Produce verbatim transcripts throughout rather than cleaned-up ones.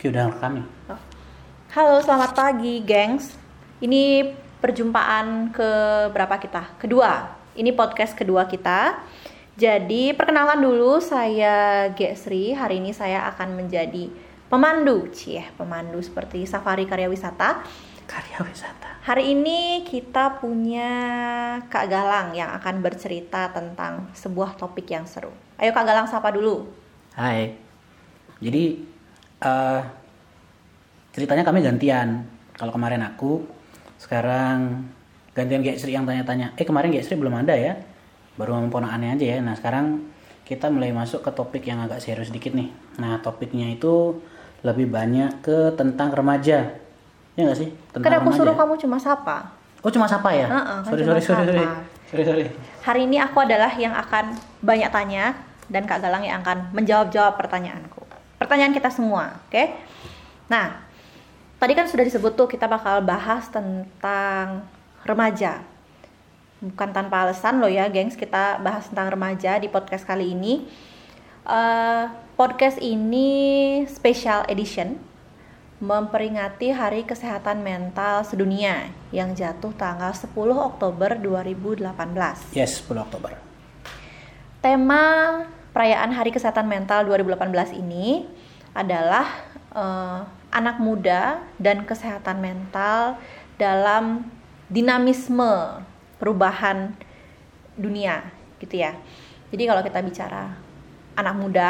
Oke, udah rekam nih. Oh. Halo, selamat pagi, gengs. Ini perjumpaan ke berapa kita? Kedua. Ini podcast kedua kita. Jadi, perkenalkan dulu, saya Gesri. Hari ini saya akan menjadi pemandu. Cie, pemandu seperti safari karya wisata. Karya wisata. Hari ini kita punya Kak Galang yang akan bercerita tentang sebuah topik yang seru. Ayo Kak Galang sapa dulu. Hai. Jadi uh, ceritanya kami gantian. Kalau kemarin aku, sekarang gantian Gesri yang tanya-tanya. Eh kemarin Gesri belum ada ya, baru ngomong ponakannya aja ya. Nah sekarang kita mulai masuk ke topik yang agak serius dikit nih. Nah topiknya itu lebih banyak ke tentang remaja. Ya nggak sih? Tentang Kan aku remaja. suruh kamu cuma sapa. Oh cuma sapa ya? Uh-uh, kan sorry, cuma sorry, sorry, sorry, sapa. sorry, sorry. Hari ini aku adalah yang akan banyak tanya dan Kak Galang yang akan menjawab-jawab pertanyaanku. Pertanyaan kita semua, oke? Okay? Nah, tadi kan sudah disebut tuh kita bakal bahas tentang remaja. Bukan tanpa alasan loh ya, gengs, kita bahas tentang remaja di podcast kali ini. Uh, podcast ini special edition memperingati Hari Kesehatan Mental Sedunia yang jatuh tanggal sepuluh Oktober dua ribu delapan belas. Yes, sepuluh Oktober. Tema perayaan Hari Kesehatan Mental dua ribu delapan belas ini adalah uh, anak muda dan kesehatan mental dalam dinamisme perubahan dunia, gitu ya. Jadi kalau kita bicara anak muda,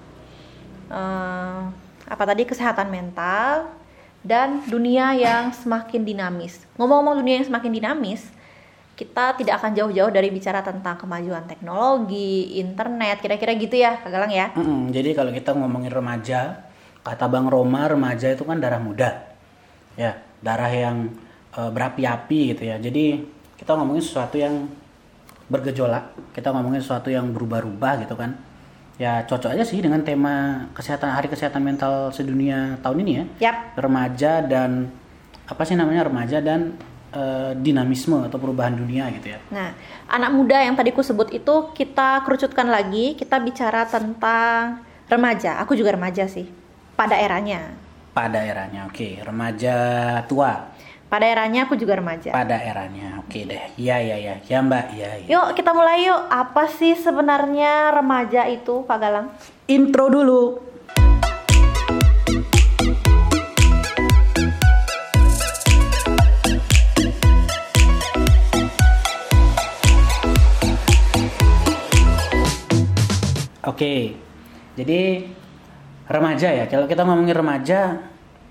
uh, apa tadi kesehatan mental dan dunia yang semakin dinamis. Ngomong-ngomong dunia yang semakin dinamis, kita tidak akan jauh-jauh dari bicara tentang kemajuan teknologi, internet, kira-kira gitu ya, Kak Galang ya. Mm-mm, jadi kalau kita ngomongin remaja, kata Bang Roma, remaja itu kan darah muda, ya, darah yang e, berapi-api gitu ya. Jadi kita ngomongin sesuatu yang bergejolak, kita ngomongin sesuatu yang berubah-ubah gitu kan. Ya cocok aja sih dengan tema kesehatan Hari Kesehatan Mental Sedunia tahun ini ya. Yap. Remaja dan apa sih namanya remaja dan Uh, dinamisme atau perubahan dunia gitu ya. Nah, anak muda yang tadi ku sebut itu kita kerucutkan lagi, kita bicara tentang remaja. Aku juga remaja sih, pada eranya. Pada eranya, oke. Okay. Remaja tua. Pada eranya aku juga remaja. Pada eranya, oke okay deh. Iya, iya, iya. Ya Mbak, iya, iya. Yuk kita mulai yuk. Apa sih sebenarnya remaja itu, Kak Galang? Intro dulu. Oke, okay. Jadi remaja ya. Kalau kita ngomongin remaja,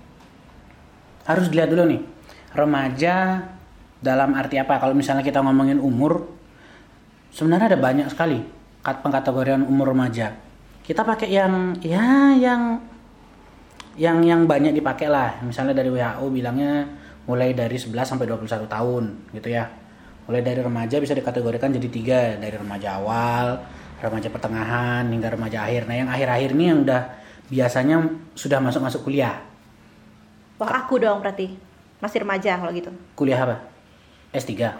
harus dilihat dulu nih. Remaja dalam arti apa? Kalau misalnya kita ngomongin umur, sebenarnya ada banyak sekali pengkategorian umur remaja. Kita pakai yang, ya, yang, yang, yang banyak dipakai lah. Misalnya dari W H O bilangnya mulai dari sebelas sampai dua puluh satu tahun, gitu ya. Mulai dari remaja bisa dikategorikan jadi tiga, dari remaja awal, remaja pertengahan hingga remaja akhir. Nah yang akhir-akhir ini yang udah biasanya sudah masuk-masuk kuliah. Wah aku dong berarti masih remaja kalau gitu. Kuliah apa? S tiga.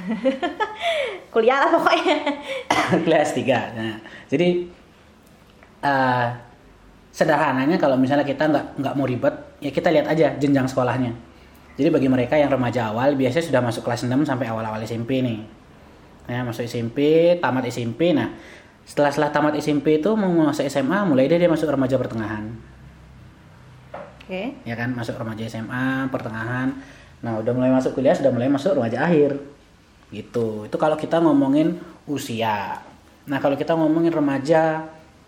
Kuliah lah pokoknya. Kuliah S tiga. Nah, jadi uh, sederhananya kalau misalnya kita nggak nggak mau ribet, ya kita lihat aja jenjang sekolahnya. Jadi bagi mereka yang remaja awal biasanya sudah masuk kelas enam sampai awal-awal S M P nih. Nah, masuk S M P, tamat S M P. Nah, setelah setelah tamat S M P itu mau masuk S M A, mulai deh dia masuk remaja pertengahan. Oke. Okay. Ya kan, masuk remaja S M A pertengahan. Nah, udah mulai masuk kuliah, sudah mulai masuk remaja akhir. Gitu. Itu kalau kita ngomongin usia. Nah, kalau kita ngomongin remaja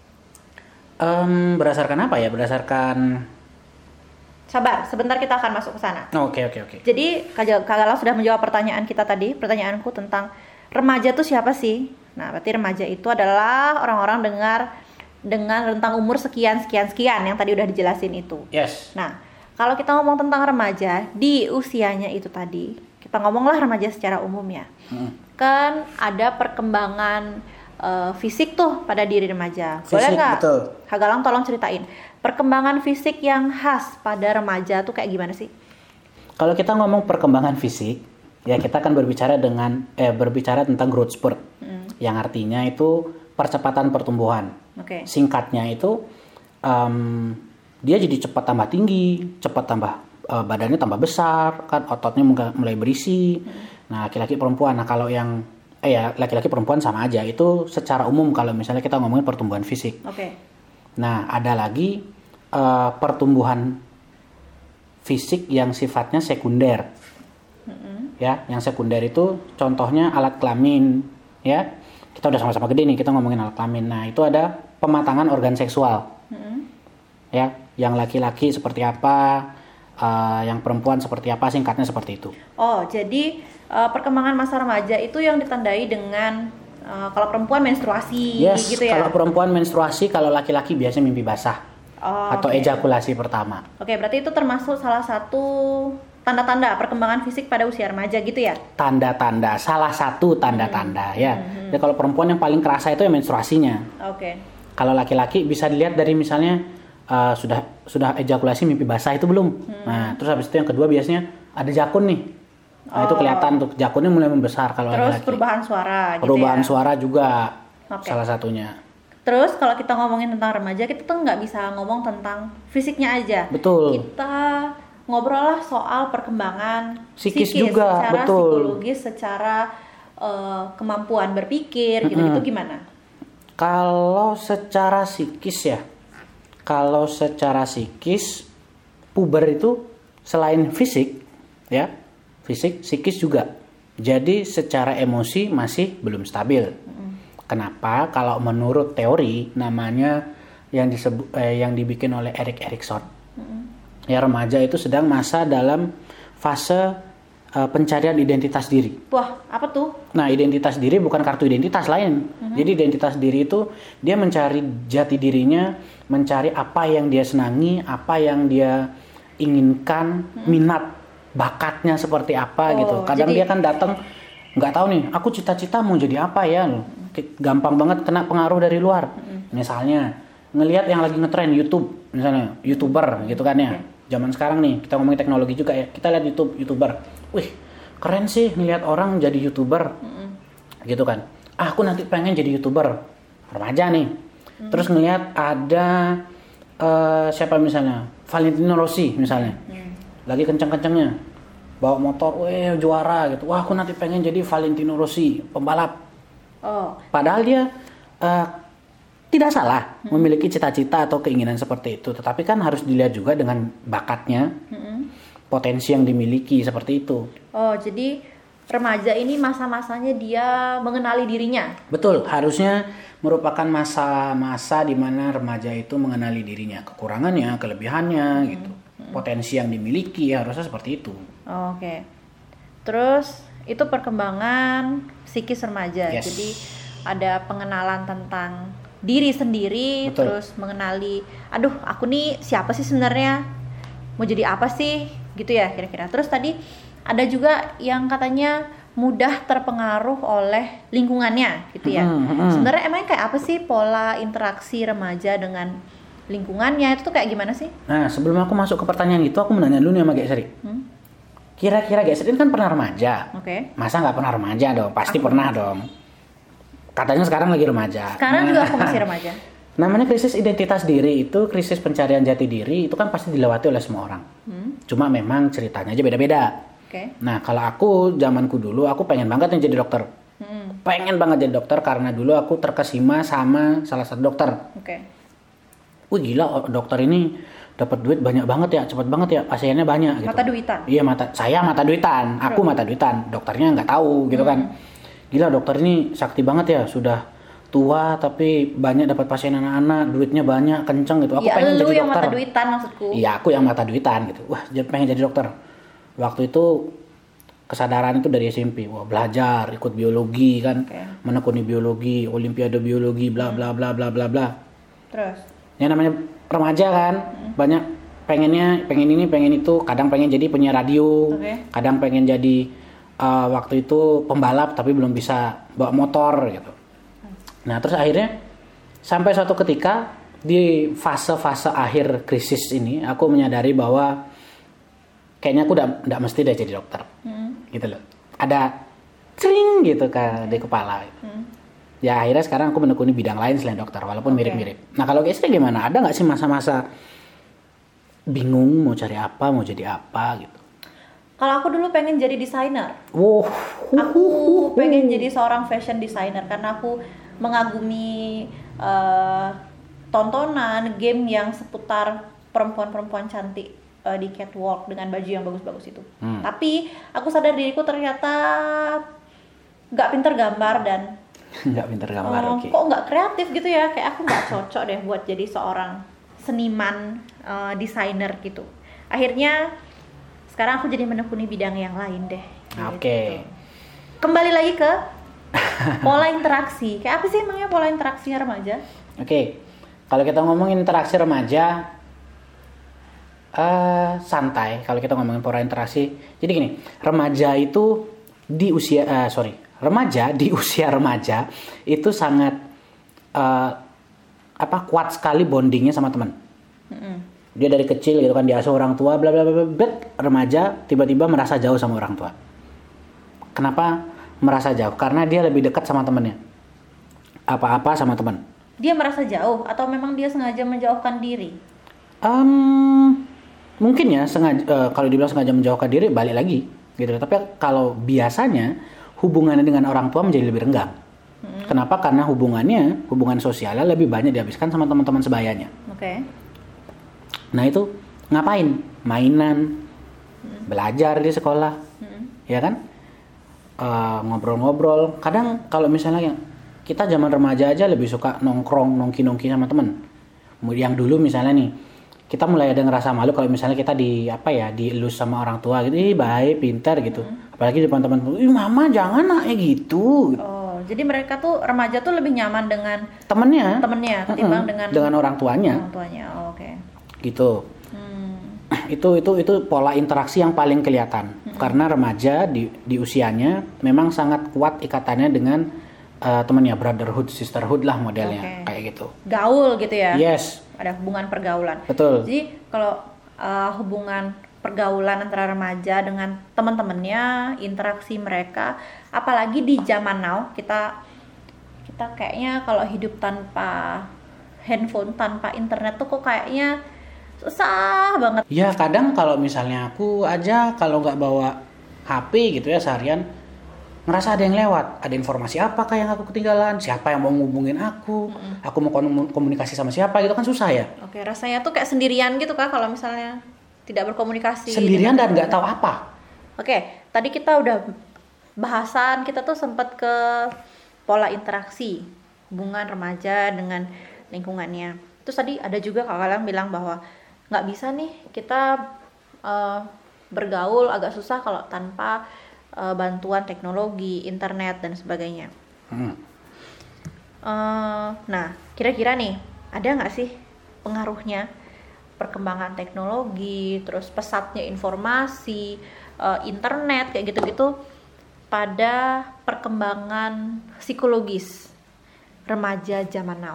um, berdasarkan apa ya? Berdasarkan Sabar, sebentar kita akan masuk ke sana. Oke, oke, oke. Jadi, Kak Galang sudah menjawab pertanyaan kita tadi, pertanyaanku tentang remaja itu siapa sih? Nah, berarti remaja itu adalah orang-orang dengar dengan rentang umur sekian sekian sekian yang tadi udah dijelasin itu. Yes. Nah, kalau kita ngomong tentang remaja di usianya itu tadi, kita ngomonglah remaja secara umum ya. Hmm. Kan ada perkembangan uh, fisik tuh pada diri remaja. Boleh nggak? Kak Galang tolong ceritain perkembangan fisik yang khas pada remaja tuh kayak gimana sih? Kalau kita ngomong perkembangan fisik, ya kita akan berbicara dengan eh berbicara tentang growth spurt, hmm. yang artinya itu percepatan pertumbuhan. Okay. Singkatnya itu um, dia jadi cepat tambah tinggi, cepat tambah uh, badannya tambah besar, kan ototnya mulai berisi. Hmm. Nah, laki-laki perempuan. Nah, kalau yang eh ya laki-laki perempuan sama aja. Itu secara umum kalau misalnya kita ngomongin pertumbuhan fisik. Oke. Okay. Nah, ada lagi uh, pertumbuhan fisik yang sifatnya sekunder. Hmm. Ya, yang sekunder itu contohnya alat kelamin, ya. Kita udah sama-sama gede nih, kita ngomongin alat kelamin. Nah, itu ada pematangan organ seksual. Hmm. Ya, yang laki-laki seperti apa, uh, yang perempuan seperti apa, singkatnya seperti itu. Oh, jadi uh, perkembangan masa remaja itu yang ditandai dengan uh, kalau perempuan menstruasi, yes, gitu ya? Kalau perempuan menstruasi, kalau laki-laki biasanya mimpi basah. Oh, atau okay. ejakulasi pertama. Oke, okay, berarti itu termasuk salah satu tanda-tanda perkembangan fisik pada usia remaja gitu ya? Tanda-tanda, salah satu tanda-tanda hmm. ya. Hmm. Jadi kalau perempuan yang paling kerasa itu ya menstruasinya. Oke. Okay. Kalau laki-laki bisa dilihat dari misalnya Uh, sudah sudah ejakulasi mimpi basah itu belum. Hmm. Nah, terus habis itu yang kedua biasanya ada jakun nih. Nah, oh. itu kelihatan tuh jakunnya mulai membesar kalau terus laki-laki. Perubahan suara gitu Perubahan ya? suara juga okay. salah satunya. Terus kalau kita ngomongin tentang remaja, kita tuh nggak bisa ngomong tentang fisiknya aja. Betul. Kita ngobrol lah soal perkembangan psikis, psikis juga, secara betul. psikologis, secara uh, kemampuan berpikir, gitu-gitu mm-hmm. gimana? Kalau secara psikis ya, kalau secara psikis, puber itu selain fisik, ya, fisik, psikis juga. Jadi secara emosi masih belum stabil. Mm. Kenapa? Kalau menurut teori namanya yang disebut, eh, yang dibikin oleh Erik Erikson, mm. ya remaja itu sedang masa dalam fase eh, pencarian identitas diri. Wah, apa tuh? Nah, identitas diri bukan kartu identitas lain. Mm-hmm. Jadi identitas diri itu dia mencari jati dirinya, mencari apa yang dia senangi, apa yang dia inginkan, hmm. minat, bakatnya seperti apa oh, gitu. Kadang jadi... dia kan datang nggak tahu nih, aku cita-cita mau jadi apa ya, gampang banget kena pengaruh dari luar. Hmm. Misalnya ngelihat yang lagi ngetren YouTube, misalnya YouTuber gitu kan ya. Okay. Zaman sekarang nih kita ngomongin teknologi juga ya, kita lihat YouTube YouTuber, wih keren sih ngelihat orang jadi YouTuber, hmm. gitu kan. Ah, aku nanti pengen jadi YouTuber, remaja nih. Terus ngelihat ada uh, siapa misalnya Valentino Rossi misalnya, hmm. lagi kencang-kencangnya bawa motor, weh juara gitu. Wah, aku nanti pengen jadi Valentino Rossi, pembalap. Oh. Padahal dia uh, tidak salah hmm. memiliki cita-cita atau keinginan seperti itu, tetapi kan harus dilihat juga dengan bakatnya, hmm. potensi yang dimiliki seperti itu. Oh, jadi remaja ini masa-masanya dia mengenali dirinya. Betul, harusnya merupakan masa-masa di mana remaja itu mengenali dirinya, kekurangannya, kelebihannya, hmm. gitu, hmm. potensi yang dimiliki, harusnya seperti itu. Oh, Oke, okay. Terus itu perkembangan psikis remaja. Yes. Jadi ada pengenalan tentang diri sendiri, betul. Terus mengenali, aduh, aku nih siapa sih sebenarnya, mau jadi apa sih, gitu ya kira-kira. Terus tadi ada juga yang katanya mudah terpengaruh oleh lingkungannya gitu ya. Hmm, hmm. Sebenarnya emang kayak apa sih pola interaksi remaja dengan lingkungannya, itu tuh kayak gimana sih? Nah, sebelum aku masuk ke pertanyaan itu, aku menanya dulu nih sama Gesri. Hmm? Kira-kira Gesri kan pernah remaja. Oke. Okay. Masa nggak pernah remaja dong? Pasti aku pernah dong. Katanya sekarang lagi remaja. Sekarang nah, juga aku masih remaja. Namanya krisis identitas diri itu, krisis pencarian jati diri itu kan pasti dilewati oleh semua orang. Hmm? Cuma memang ceritanya aja beda-beda. Okay. Nah, kalau aku zamanku dulu aku pengen banget nih jadi dokter. Hmm. Pengen banget jadi dokter karena dulu aku terkesima sama salah satu dokter. Oke. Okay. Wih gila, dokter ini dapat duit banyak banget ya, cepat banget ya, pasiennya banyak gitu. Mata duitan. Iya, mata saya mata duitan, aku hmm. mata duitan, dokternya nggak tahu gitu hmm. kan. Gila, dokter ini sakti banget ya, sudah tua tapi banyak dapat pasien anak-anak, duitnya banyak, kenceng gitu. Aku ya, pengen jadi dokter. Iya, lu yang mata duitan maksudku. Iya, aku yang mata duitan gitu. Wah, pengen jadi dokter. Waktu itu kesadaran itu dari S M P, wah belajar, ikut biologi kan, okay. menekuni biologi, olimpiade biologi, bla bla bla bla bla bla. Terus? Ya namanya remaja kan, hmm. banyak pengennya, pengen ini, pengen itu, kadang pengen jadi penyiar radio, okay. kadang pengen jadi uh, waktu itu pembalap tapi belum bisa bawa motor gitu. Hmm. Nah terus akhirnya sampai suatu ketika di fase-fase akhir krisis ini, aku menyadari bahwa kayaknya aku udah nggak mesti deh jadi dokter, hmm. gitu loh. Ada cering gitu kan di kepala. Hmm. Ya akhirnya sekarang aku menekuni bidang lain selain dokter, walaupun okay. mirip-mirip. Nah kalau Gesri gimana? Ada nggak sih masa-masa bingung mau cari apa, mau jadi apa gitu. Kalau aku dulu pengen jadi desainer. Wow. Aku pengen jadi seorang fashion designer karena aku mengagumi uh, tontonan game yang seputar perempuan-perempuan cantik uh, di catwalk dengan baju yang bagus-bagus itu. Hmm. Tapi aku sadar diriku ternyata nggak pinter gambar dan nggak pinter gambar. uh, Oke. Okay. Kok nggak kreatif gitu ya? Kayak aku nggak cocok deh buat jadi seorang seniman uh, desainer gitu. Akhirnya sekarang aku jadi menekuni bidang yang lain deh. Oke. Okay. Gitu. Kembali lagi ke pola interaksi. Kayak apa sih emangnya pola interaksinya remaja? Oke. Okay. Kalau kita ngomongin interaksi remaja, uh, santai. Kalau kita ngomongin pola interaksi, jadi gini, remaja itu di usia, uh, sorry, remaja di usia remaja itu sangat uh, apa kuat sekali bondingnya sama teman. Mm-hmm. Dia dari kecil gitu kan diasuh orang tua, bla bla bla bla. Remaja tiba-tiba merasa jauh sama orang tua. Kenapa merasa jauh? Karena dia lebih dekat sama temannya. Apa-apa sama teman. Dia merasa jauh atau memang dia sengaja menjauhkan diri? Um, mungkin ya sengaja. Uh, kalau dibilang sengaja menjauhkan diri, balik lagi, gitu. Tapi kalau biasanya hubungannya dengan orang tua menjadi lebih renggang. Hmm. Kenapa? Karena hubungannya, hubungan sosialnya lebih banyak dihabiskan sama teman-teman sebayanya. Oke. Okay. Nah itu ngapain? Mainan, hmm. belajar di sekolah, hmm. ya kan? Uh, ngobrol-ngobrol. Kadang kalau misalnya kita zaman remaja aja lebih suka nongkrong, nongki-nongki sama temen. Yang dulu misalnya nih, kita mulai ada ngerasa malu kalau misalnya kita di apa ya, dielus sama orang tua gitu, ih baik, pintar gitu. Hmm. Apalagi depan teman, ih mama jangan nak ya gitu. Oh, jadi mereka tuh remaja tuh lebih nyaman dengan temennya, temennya ketimbang mm-mm. dengan dengan orang tuanya. Orang tuanya, oh, oke. Okay. Gitu. Hmm. Itu itu itu pola interaksi yang paling kelihatan. Hmm. Karena remaja di di usianya memang sangat kuat ikatannya dengan uh, temannya, brotherhood, sisterhood lah modelnya, okay. Kayak gitu. Gaul gitu ya. Yes. Ada hubungan pergaulan. Betul. Jadi kalau uh, hubungan pergaulan antara remaja dengan teman-temannya, interaksi mereka, apalagi di zaman now, kita kita kayaknya kalau hidup tanpa handphone, tanpa internet tuh kok kayaknya susah banget. Ya kadang kalau misalnya aku aja kalau nggak bawa H P gitu ya seharian, ngerasa ada yang lewat, ada informasi apa kayak yang aku ketinggalan, siapa yang mau ngubungin aku, mm-hmm. aku mau komunikasi sama siapa gitu kan susah ya. Oke, rasanya tuh kayak sendirian gitu Kak kalau misalnya tidak berkomunikasi. Sendirian dan nggak tahu apa. Oke, tadi kita udah bahasan, kita tuh sempat ke pola interaksi hubungan remaja dengan lingkungannya. Terus tadi ada juga Kak Galang bilang bahwa nggak bisa nih kita uh, bergaul agak susah kalau tanpa uh, bantuan teknologi, internet dan sebagainya. Hmm. Uh, nah, kira-kira nih ada nggak sih pengaruhnya perkembangan teknologi, terus pesatnya informasi, uh, internet kayak gitu-gitu pada perkembangan psikologis remaja zaman now?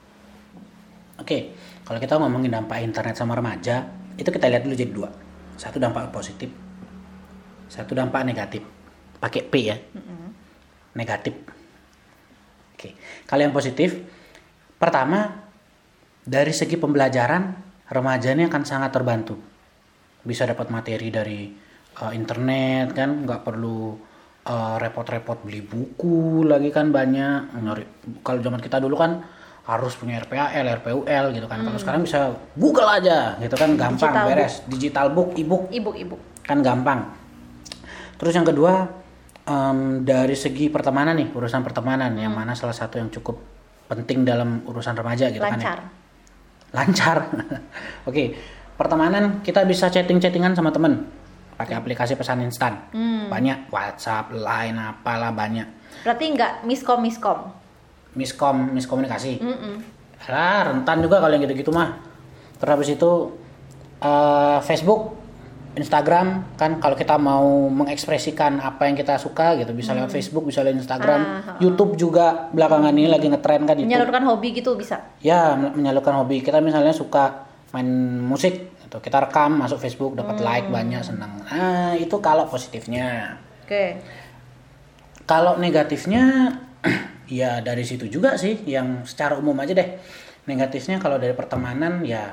Oke, kalau kita ngomongin dampak internet sama remaja, itu kita lihat dulu jadi dua. Satu dampak positif, satu dampak negatif. Pakai P ya, mm-hmm. Negatif. Oke, kalau yang positif, pertama dari segi pembelajaran, remaja ini akan sangat terbantu. Bisa dapat materi dari uh, internet kan, nggak perlu uh, repot-repot beli buku lagi kan banyak. Kalau zaman kita dulu kan harus punya R P A L, R P U L gitu kan. Hmm. Kalau sekarang bisa Google aja gitu kan, gampang, digital beres. Book. Digital book, e-book. E-book, e-book. Kan gampang. Terus yang kedua, um, dari segi pertemanan nih, urusan pertemanan hmm. yang mana salah satu yang cukup penting dalam urusan remaja gitu. Lancar. Kan ya. Lancar. Oke, okay. Pertemanan kita bisa chatting-chattingan sama temen pakai hmm. aplikasi pesan instan. Hmm. Banyak WhatsApp, Line, apalah banyak. Berarti nggak miskom-miskom? miskom miskomunikasi. Ah, rentan juga kalau yang gitu-gitu mah. Terus habis itu uh, Facebook, Instagram kan kalau kita mau mengekspresikan apa yang kita suka gitu bisa hmm. lewat Facebook, bisa lewat Instagram, ah, YouTube juga belakangan ini lagi ngetren kan YouTube. Menyalurkan hobi gitu bisa? Ya, menyalurkan hobi. Kita misalnya suka main musik gitu, kita rekam masuk Facebook dapat hmm. like banyak, senang. Nah, itu kalau positifnya. Oke. Okay. Kalau negatifnya ya dari situ juga sih, yang secara umum aja deh. Negatifnya kalau dari pertemanan ya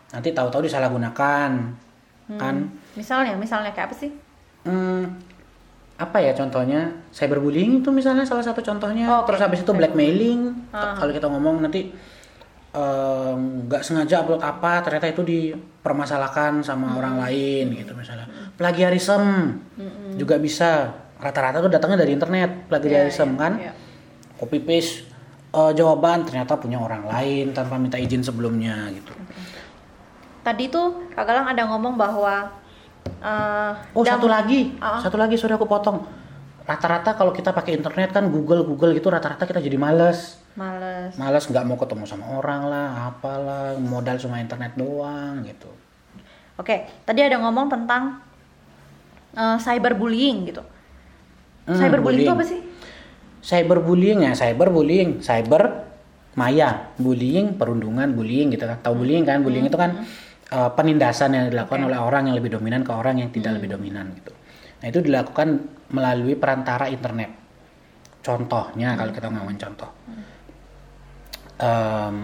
nanti tahu-tahu disalahgunakan, Hmm. kan? Misalnya, misalnya kayak apa sih? Hmm, apa ya contohnya? Cyberbullying itu misalnya salah satu contohnya. Oh, oke. Terus habis itu blackmailing. Ah. Kalau kita ngomong nanti nggak sengaja upload apa, ternyata itu dipermasalahkan sama Hmm. orang lain gitu misalnya. Plagiarism juga bisa. Rata-rata tuh datangnya dari internet, plagiarism Iya, iya, kan? iya. Copy paste eh, jawaban ternyata punya orang lain tanpa minta izin sebelumnya gitu. Tadi tuh Kak Galang ada ngomong bahwa eh, Oh, dam- satu lagi, Ah. satu lagi sudah aku potong. Rata-rata kalau kita pakai internet kan Google Google gitu, rata-rata kita jadi males. males. Males nggak mau ketemu sama orang lah, apalah, modal cuma internet doang gitu. Oke, tadi ada ngomong tentang eh, cyberbullying gitu. Hmm, Cyberbullying itu bullying. apa sih? Cyberbullying ya, cyberbullying, cyber maya, bullying, perundungan, bullying gitu kan. Tahu bullying kan? Bullying itu kan eh, penindasan yang dilakukan Oke. oleh orang yang lebih dominan ke orang yang tidak lebih dominan gitu. Nah, itu dilakukan melalui perantara internet. Contohnya kalau kita ngomongin contoh. Em,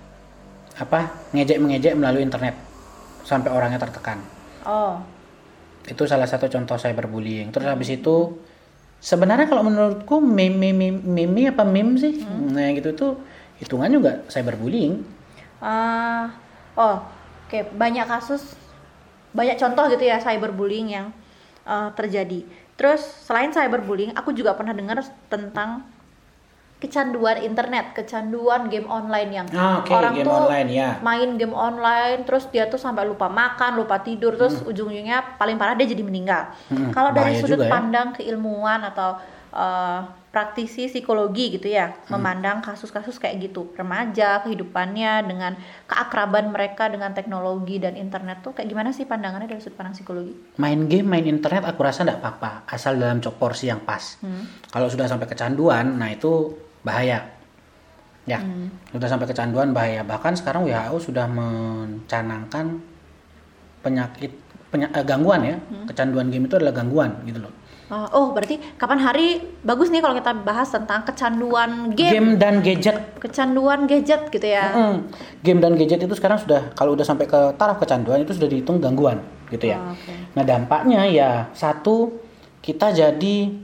apa? Ngejek-mengejek melalui internet sampai orangnya tertekan. Oh, Itu salah satu contoh cyberbullying. Terus habis itu sebenarnya kalau menurutku meme meme, meme apa meme sih? Nah, gitu tuh hitungannya juga cyberbullying. ah, oh, oke, banyak kasus, banyak contoh gitu ya cyberbullying yang eh, terjadi. Terus selain cyberbullying, aku juga pernah dengar tentang kecanduan internet, kecanduan game online yang Ah, oke, orang game tuh online, ya. main game online, terus dia tuh sampai lupa makan, lupa tidur, terus ujung-ujungnya paling parah dia jadi meninggal. Hmm, Kalau dari bahaya sudut juga ya. pandang keilmuan atau eh, praktisi psikologi gitu ya, memandang kasus-kasus kayak gitu, remaja, kehidupannya dengan keakraban mereka dengan teknologi dan internet tuh kayak gimana sih pandangannya dari sudut pandang psikologi? Main game, main internet aku rasa enggak apa-apa, asal dalam cok porsi yang pas. Hmm. Kalau sudah sampai kecanduan, nah itu bahaya. Ya, sudah sampai kecanduan bahaya. Bahkan sekarang W H O sudah mencanangkan penyakit penya- eh, gangguan ya. Kecanduan game itu adalah gangguan gitu loh. Oh, oh, berarti kapan hari bagus nih kalau kita bahas tentang kecanduan game, Game dan gadget. kecanduan gadget gitu ya. Mm. Game dan gadget itu sekarang sudah, kalau udah sampai ke taraf kecanduan itu sudah dihitung gangguan gitu ya. Oh, oke. Nah, dampaknya ya satu, kita jadi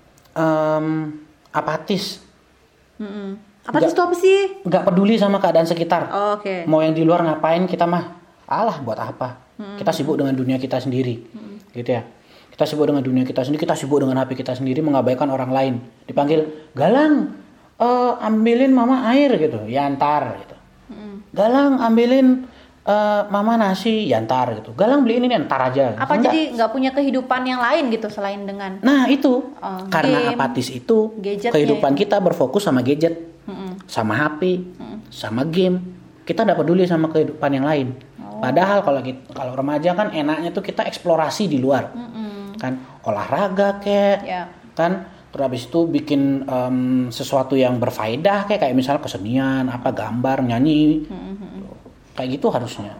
em, apatis, Mm-mm. Apatis itu apa sih? nggak peduli sama keadaan sekitar. Oh, oke. Mau yang di luar ngapain, kita mah alah buat apa? Kita sibuk dengan dunia kita sendiri, gitu ya. Kita sibuk dengan dunia kita sendiri, kita sibuk dengan H P kita sendiri, mengabaikan orang lain. Dipanggil, Galang, eh, ambilin mama air gitu, ya antar gitu. Galang, ambilin eh, mama nasi, ya antar gitu. Galang beliin ini, antar aja. Apa Enggak. jadi nggak punya kehidupan yang lain gitu selain dengan Nah itu, Oh, karena game, apatis itu, gadgetnya kehidupan kita berfokus sama gadget, sama H P, sama game. Kita tidak peduli sama kehidupan yang lain. Oh. Padahal kalau kita, kalau remaja kan enaknya tuh kita eksplorasi di luar, kan olahraga kayak, ya. kan terus habis itu bikin em, sesuatu yang berfaedah kayak kayak misalnya kesenian, apa gambar, nyanyi, kayak gitu harusnya.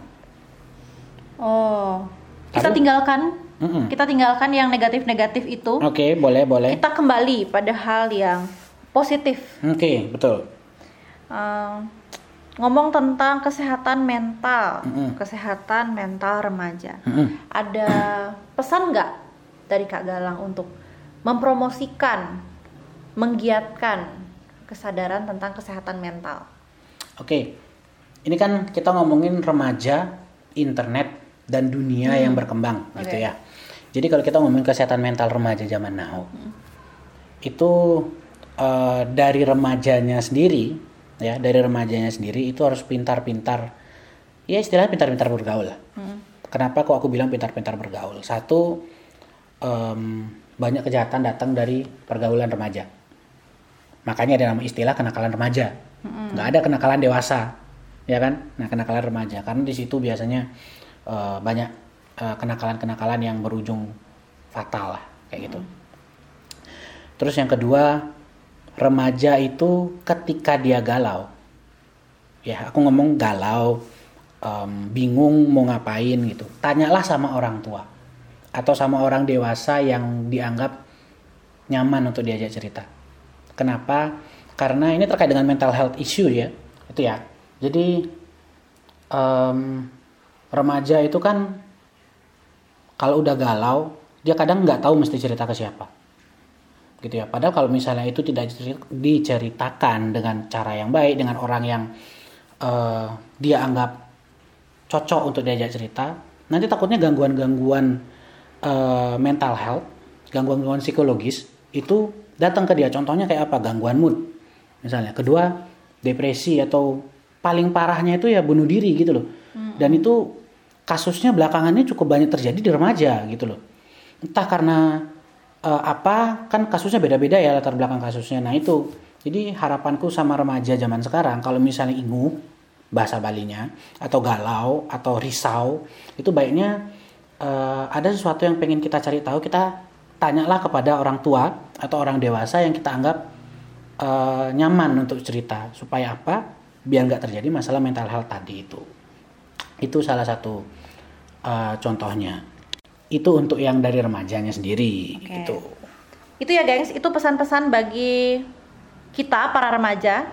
Oh, kita Tapi- tinggalkan, Mm-mm. kita tinggalkan yang negatif-negatif itu. Oke, boleh boleh. Kita kembali pada hal yang positif. Oke, betul. Eh, ngomong tentang kesehatan mental, Mm-mm. kesehatan mental remaja. Mm-mm. Ada pesan nggak dari Kak Galang untuk mempromosikan, menggiatkan kesadaran tentang kesehatan mental? Oke, ini kan kita ngomongin remaja, internet, dan dunia yang berkembang, gitu Oke. ya. Jadi kalau kita ngomongin kesehatan mental remaja zaman now, itu eh, dari remajanya sendiri, ya, dari remajanya sendiri itu harus pintar-pintar, ya istilahnya pintar-pintar bergaul lah. Kenapa kok aku bilang pintar-pintar bergaul? Satu, em, banyak kejahatan datang dari pergaulan remaja. Makanya ada nama istilah kenakalan remaja. Nggak ada kenakalan dewasa, ya kan? Nah, kenakalan remaja karena di situ biasanya eh, banyak eh, kenakalan-kenakalan yang berujung fatal lah, kayak gitu. Terus yang kedua, remaja itu ketika dia galau, ya aku ngomong galau, em, bingung mau ngapain gitu, tanyalah sama orang tua atau sama orang dewasa yang dianggap nyaman untuk diajak cerita. Kenapa? Karena ini terkait dengan mental health issue ya, itu ya. Jadi em, remaja itu kan kalau udah galau dia kadang nggak tahu mesti cerita ke siapa, gitu ya. Padahal kalau misalnya itu tidak diceritakan dengan cara yang baik, dengan orang yang uh, dia anggap cocok untuk diajak cerita, nanti takutnya gangguan-gangguan uh, mental health, gangguan-gangguan psikologis itu datang ke dia. Contohnya kayak apa? Gangguan mood misalnya. Kedua, depresi, atau paling parahnya itu ya bunuh diri gitu loh. Hmm. Dan itu kasusnya belakangannya cukup banyak terjadi di remaja gitu loh. Entah karena uh, apa, kan kasusnya beda-beda ya latar belakang kasusnya. Nah itu, jadi harapanku sama remaja zaman sekarang, kalau misalnya ingu bahasa Balinya, atau galau, atau risau, itu baiknya uh, ada sesuatu yang pengen kita cari tahu, kita tanyalah kepada orang tua atau orang dewasa yang kita anggap uh, nyaman untuk cerita. Supaya apa? Biar nggak terjadi masalah mental health tadi itu. Itu salah satu uh, contohnya. Itu untuk yang dari remajanya sendiri. Okay. Gitu. Itu ya gengs, itu pesan-pesan bagi kita para remaja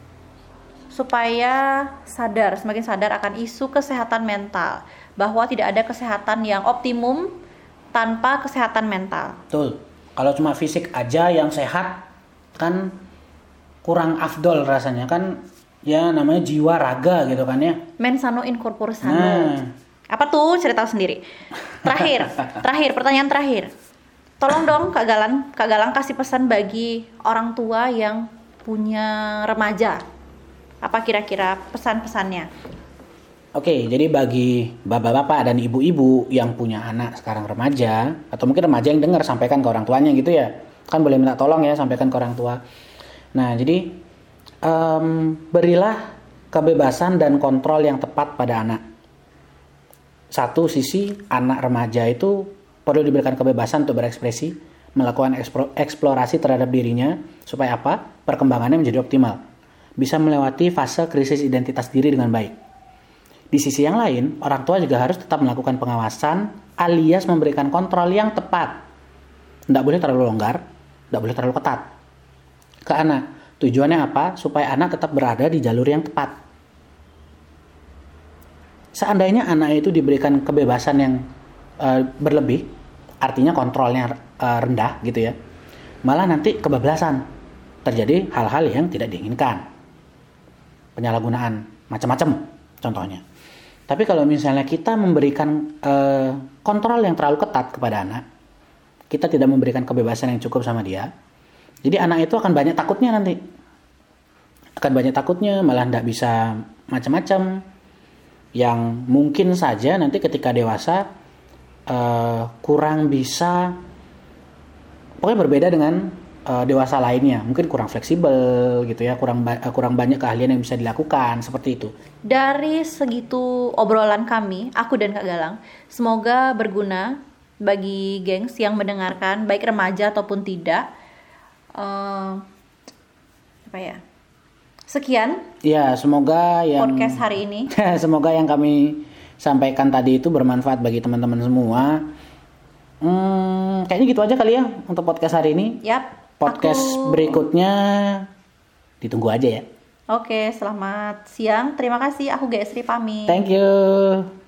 supaya sadar, semakin sadar akan isu kesehatan mental, bahwa tidak ada kesehatan yang optimum tanpa kesehatan mental. Betul. Kalau cuma fisik aja yang sehat kan kurang afdol rasanya, kan ya namanya jiwa raga gitu kan ya. Mens sano in corpore sano. Nah. Apa tuh? Cerita sendiri. Terakhir, terakhir pertanyaan terakhir. Tolong dong Kak Galang, Kak Galang kasih pesan bagi orang tua yang punya remaja. Apa kira-kira pesan-pesannya? Oke, jadi bagi bapak-bapak dan ibu-ibu yang punya anak sekarang remaja, atau mungkin remaja yang dengar, sampaikan ke orang tuanya gitu ya. Kan boleh minta tolong ya, sampaikan ke orang tua. Nah, jadi um, berilah kebebasan dan kontrol yang tepat pada anak. Satu sisi, anak remaja itu perlu diberikan kebebasan untuk berekspresi, melakukan eksplorasi terhadap dirinya, supaya apa? Perkembangannya menjadi optimal. Bisa melewati fase krisis identitas diri dengan baik. Di sisi yang lain, orang tua juga harus tetap melakukan pengawasan alias memberikan kontrol yang tepat. Tidak boleh terlalu longgar, tidak boleh terlalu ketat ke anak. Tujuannya apa? Supaya anak tetap berada di jalur yang tepat. Seandainya anak itu diberikan kebebasan yang uh, berlebih, artinya kontrolnya uh, rendah gitu ya, malah nanti kebablasan, terjadi hal-hal yang tidak diinginkan, penyalahgunaan macam-macam contohnya. Tapi kalau misalnya kita memberikan uh, kontrol yang terlalu ketat kepada anak, kita tidak memberikan kebebasan yang cukup sama dia, jadi anak itu akan banyak takutnya nanti, akan banyak takutnya, malah tidak bisa macam-macam, yang mungkin saja nanti ketika dewasa uh, kurang bisa, pokoknya berbeda dengan uh, dewasa lainnya, mungkin kurang fleksibel gitu ya, kurang ba- kurang banyak keahlian yang bisa dilakukan seperti itu. Dari segitu obrolan kami, aku dan Kak Galang, semoga berguna bagi gengs yang mendengarkan, baik remaja ataupun tidak. Uh, apa ya? Sekian. Ya, semoga yang podcast hari ini. Semoga yang kami sampaikan tadi itu bermanfaat bagi teman-teman semua. Hmm, kayaknya gitu aja kali ya untuk podcast hari ini. Yap. Podcast aku... berikutnya ditunggu aja ya. Oke, selamat siang. Terima kasih. Aku Gesri pamit. Thank you.